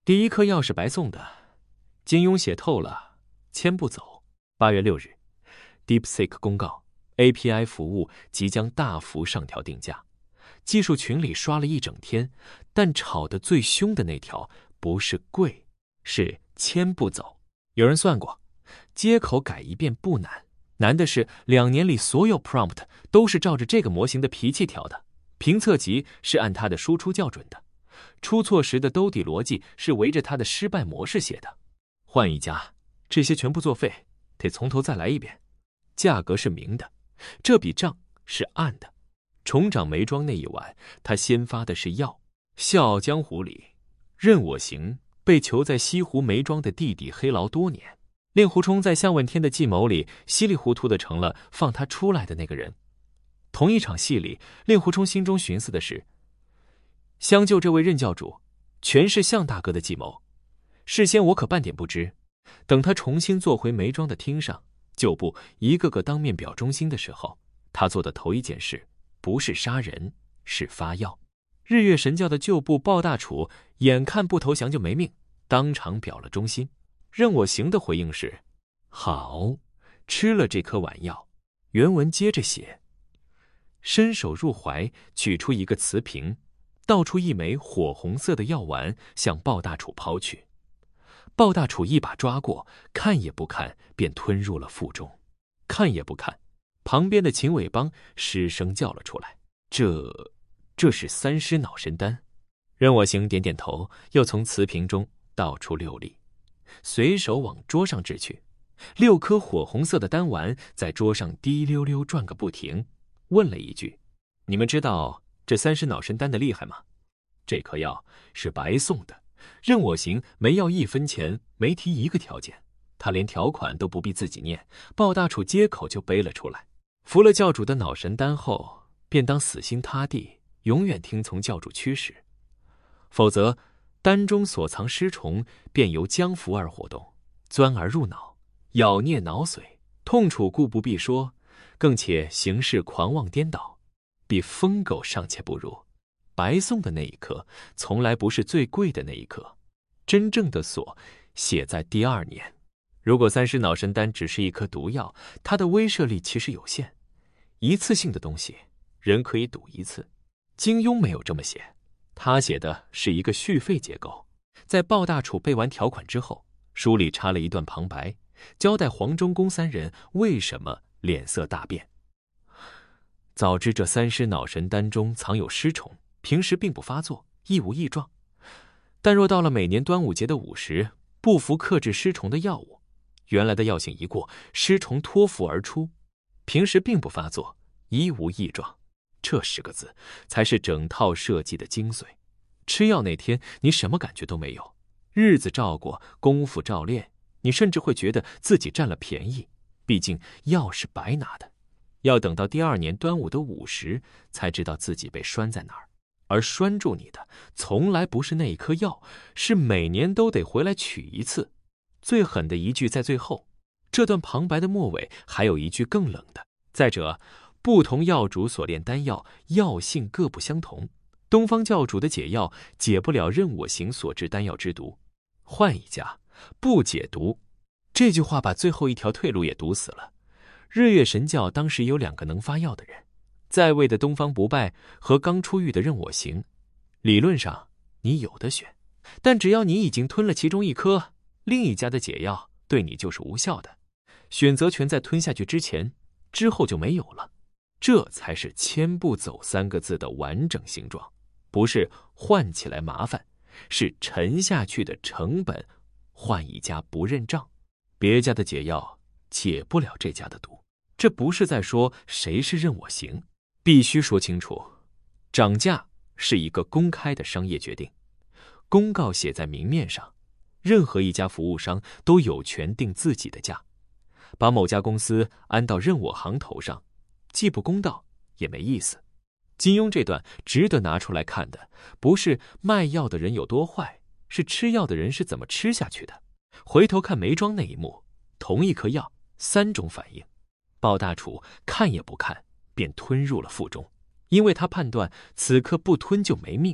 第一颗药是白送的，金庸写透了，签不走。8月6日 ，DeepSeek 公告 API 服务即将大幅上调定价。技术群里刷了一整天，但吵得最凶的那条不是贵，是签不走。有人算过，接口改一遍不难，难的是2年里所有 prompt 都是照着这个模型的脾气调的，评测集是按它的输出校准的。出错时的兜底逻辑是围着他的失败模式写的。换一家，这些全部作废，得从头再来一遍。价格是明的，这笔账是暗的。重掌梅庄那一晚，他先发的是药。《笑傲江湖》里，任我行被囚在西湖梅庄的弟弟黑牢多年，令狐冲在向问天的计谋里稀里糊涂的成了放他出来的那个人。同一场戏里，令狐冲心中寻思的是，相救这位任教主，全是向大哥的计谋。事先我可半点不知，等他重新坐回梅庄的厅上，旧部一个个当面表忠心的时候，他做的头一件事不是杀人，是发药。日月神教的旧部鲍大楚眼看不投降就没命，当场表了忠心。任我行的回应是：好，吃了这颗丸药。原文接着写：伸手入怀，取出一个瓷瓶，倒出一枚火红色的药丸，向鲍大楚抛去。鲍大楚一把抓过，看也不看，便吞入了腹中。看也不看，旁边的秦伟邦失声叫了出来：这是三尸脑神丹。任我行点点头，又从瓷瓶中倒出6粒，随手往桌上掷去。6颗火红色的丹丸在桌上滴溜溜转个不停，问了一句：你们知道这三尸脑神丹的厉害吗？这颗药是白送的，任我行没要1分钱，没提一个条件，他连条款都不必自己念，鲍大楚接口就背了出来。服了教主的脑神丹后，便当死心塌地，永远听从教主驱使，否则丹中所藏尸虫便由江浮而活动，钻而入脑，咬啮脑髓，痛楚故不必说，更且行事狂妄颠倒，比疯狗尚且不如。白送的那一颗从来不是最贵的那一颗，真正的锁写在第2年。如果三尸脑神丹只是一颗毒药，它的威慑力其实有限，一次性的东西人可以赌一次。金庸没有这么写，他写的是一个续费结构。在鲍大楚背完条款之后，书里插了一段旁白，交代黄忠公3人为什么脸色大变。早知这三尸脑神丹中藏有尸虫，平时并不发作，亦无异状，但若到了每年端午节的午时，不服克制尸虫的药物，原来的药性一过，尸虫脱服而出，平时并不发作，亦无异状。这10个字才是整套设计的精髓。吃药那天你什么感觉都没有，日子照过，功夫照练，你甚至会觉得自己占了便宜，毕竟药是白拿的。要等到第2年端午的午时，才知道自己被拴在哪儿。而拴住你的从来不是那一颗药，是每年都得回来取一次。最狠的一句在最后，这段旁白的末尾还有一句更冷的：再者，不同药主所炼丹药，药性各不相同，东方教主的解药解不了任我行所制丹药之毒，换一家不解毒。这句话把最后一条退路也堵死了。日月神教当时有2个能发药的人，在位的东方不败和刚出狱的任我行。理论上你有的选，但只要你已经吞了其中1颗，另一家的解药对你就是无效的，选择权在吞下去之前，之后就没有了。这才是签不走3个字的完整形状，不是换起来麻烦，是沉下去的成本，换一家不认账。别家的解药解不了这家的毒，这不是在说谁是任我行，必须说清楚，涨价是一个公开的商业决定，公告写在明面上，任何一家服务商都有权定自己的价，把某家公司安到任我行头上，既不公道也没意思。金庸这段值得拿出来看的，不是卖药的人有多坏，是吃药的人是怎么吃下去的。回头看梅庄那一幕，同一颗药3种反应，鲍大楚看也不看便吞入了腹中，因为他判断此刻不吞就没命，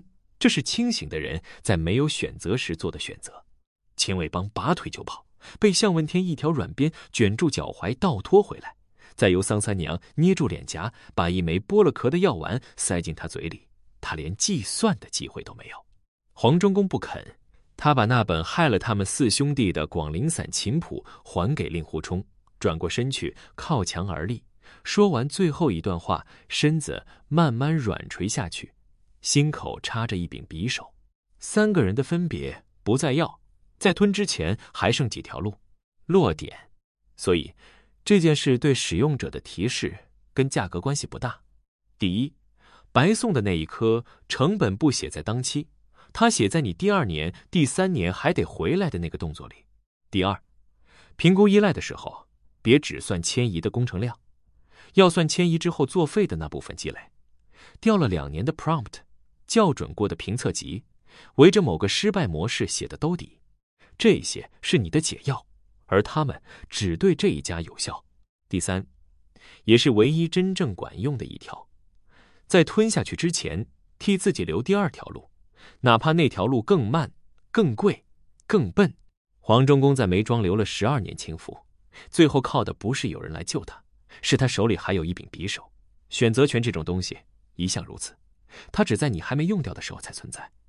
这是清醒的人在没有选择时做的选择。亲卫帮拔腿就跑，被向问天一条软鞭卷住脚踝倒拖回来，再由桑三娘捏住脸颊，把一枚剥了壳的药丸塞进他嘴里，他连计算的机会都没有。黄忠公不肯，他把那本害了他们4兄弟的广陵散琴谱还给令狐冲，转过身去靠墙而立，说完最后一段话，身子慢慢软垂下去，心口插着一柄匕首。3个人的分别不再要，在吞之前还剩几条路，落点。所以这件事对使用者的提示跟价格关系不大。第一，白送的那一颗成本不写在当期，它写在你第2年、第3年还得回来的那个动作里。第二，评估依赖的时候，别只算迁移的工程量，要算迁移之后作废的那部分积累。调了2年的 prompt， 校准过的评测集，围着某个失败模式写的兜底，这些是你的解药，而他们只对这一家有效。第三，也是唯一真正管用的一条，在吞下去之前，替自己留第2条路，哪怕那条路更慢、更贵、更笨。黄忠公在梅庄留了12年清福，最后靠的不是有人来救他，是他手里还有一柄匕首。选择权这种东西一向如此，它只在你还没用掉的时候才存在。